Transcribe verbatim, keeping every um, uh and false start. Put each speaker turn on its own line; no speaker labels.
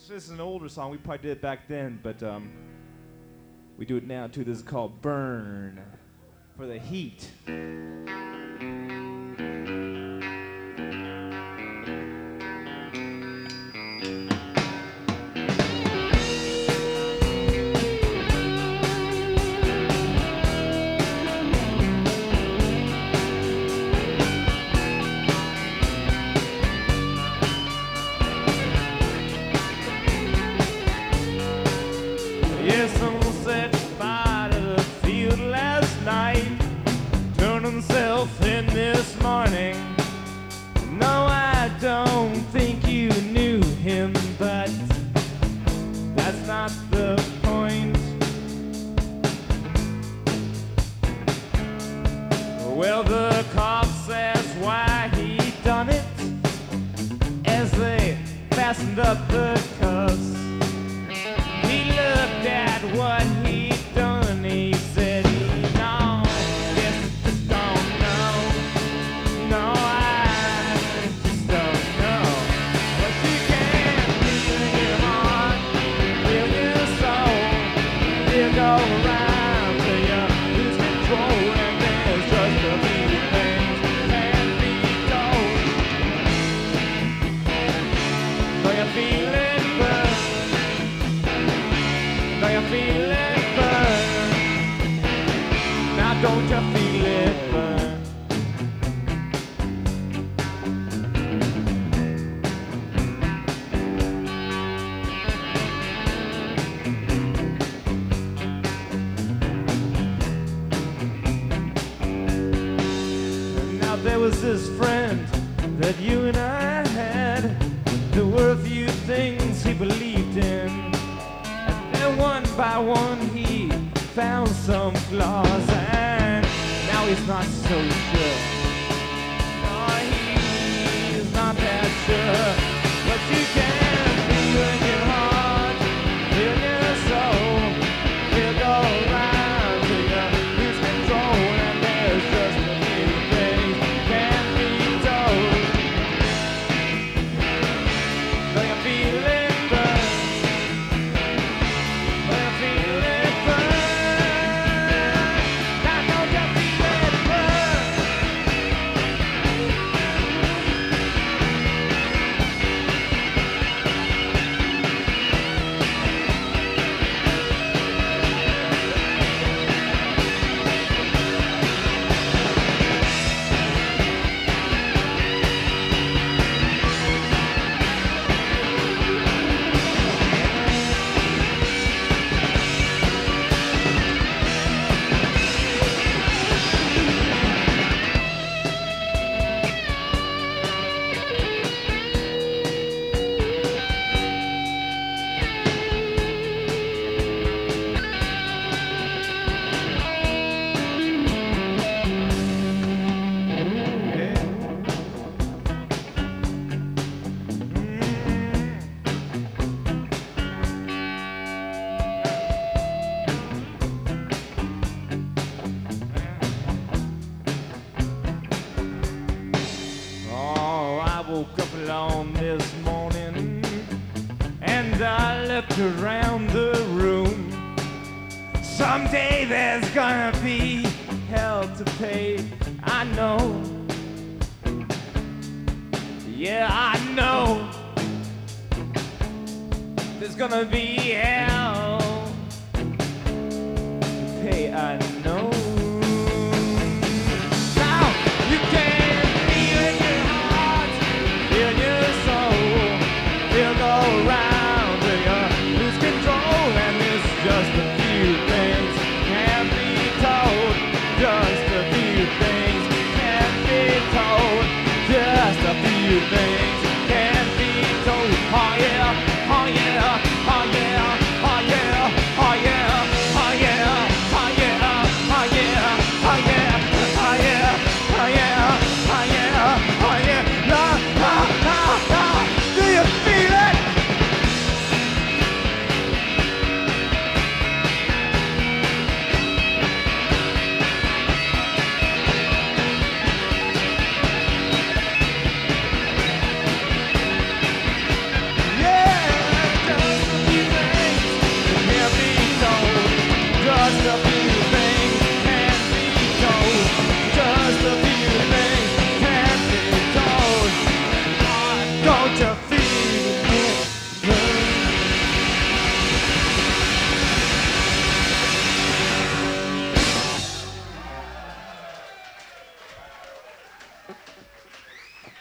This is an older song. We probably did it back then, but um, we do it now too. This is called Burn for the Heat. Yes, someone set fire to the field last night, turned himself in this morning. No, I don't think you knew him, but that's not the point. Well, the cop says why he done it as they fastened up the cuffs. He looked at what he'd done, he said he know, guess I just don't know, no, I just don't know. But you can feel your heart, feel your soul, feel go around till you lose control, and there's just a few things can't be told. So you feel it burn. Do you feel it burn? Now don't you feel it burn? Now there was this friend that you and I had. There were a few things he believed in. One by one he found some flaws, and now he's not so sure. No, he's not that sure. But you can feel in your heart, feel in your soul, feel go around till you lose control, and there's just a few things can't be told. Do you feel it burn? Woke up alone this morning and I looked around the room. Someday there's gonna be hell to pay, I know. Yeah, I know there's gonna be hell